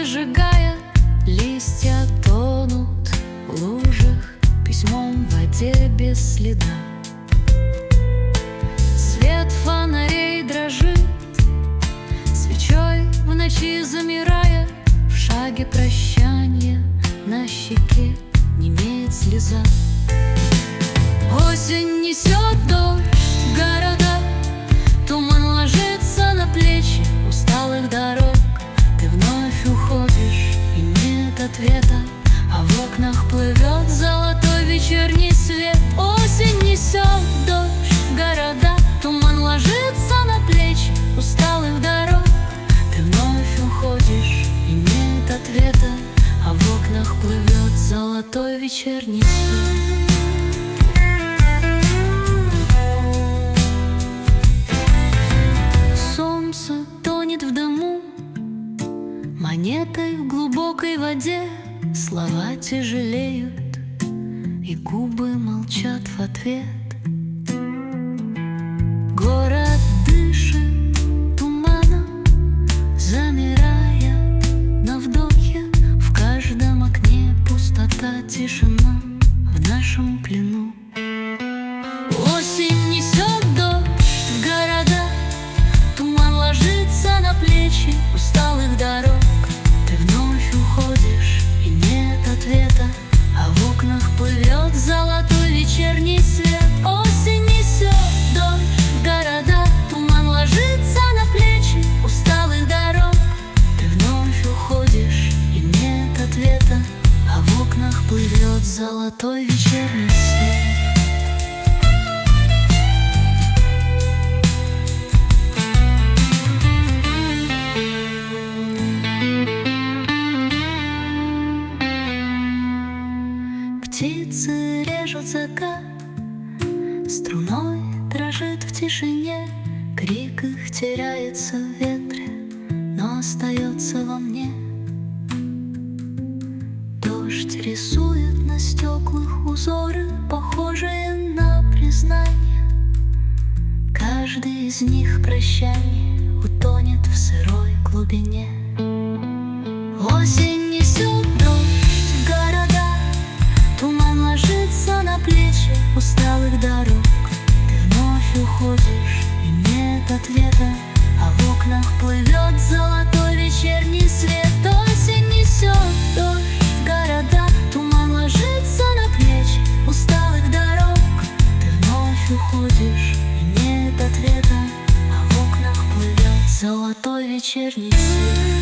зажигая, листья тонут в лужах, письмом в воде без следа. Свет фонарей дрожит, свечой в ночи замирая, в шаге прощанья на щеке немеет слеза. Осень несет дождь в города, туман ложится на плечи усталых дорог. Ты вновь уходишь, и нет ответа, а в окнах плывет золотой вечерний свет. Осень несет дождь в города, туман ложится на плечи усталых дорог. Ты вновь уходишь, и нет ответа, а в окнах плывет золотой вечерний свет. Солнце тонет в дыму, монетой в глубокой воде. Слова тяжелеют, и губы молчат в ответ. Город дышит туманом, замирая на вдохе. В каждом окне пустота, тишина в нашем плену. Осень несет дождь в города, туман ложится на плечи усталых дорог. Ты вновь уходишь, и нет ответа, а в окнах плывет золотой вечерний свет. Осень несет дождь в города, туман ложится на плечи усталых дорог. Ты вновь уходишь, и нет ответа, а в окнах плывет золотой вечерний свет. Птицы режут закат, струной дрожит в тишине. Крик их теряется в ветре, но остается во мне. Дождь рисует на стеклах узоры, похожие на признание. Каждый из них прощание утонет в сырой глубине. Осень несет дождь в города, туман ложится на плечи усталых дорог. Ты вновь уходишь, и нет ответа, а в окнах плывет золотой вечерний свет. Осень несет дождь в города, туман ложится на плечи усталых дорог. Ты вновь уходишь, и нет ответа, а в окнах плывет золотой вечерний свет.